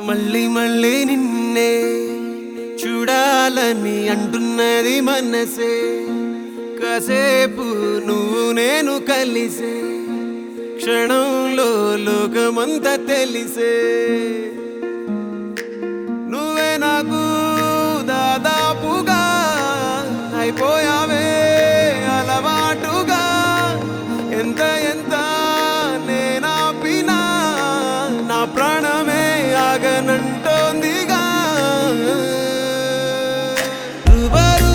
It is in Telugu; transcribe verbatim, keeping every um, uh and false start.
మళ్ళీ మళ్ళీ నిన్నే చూడాలని అంటున్నది మనసే. కాసేపు నువ్వు నేను కలిసే క్షణంలో లోకమంతా తెలిసే. నువ్వే నాకు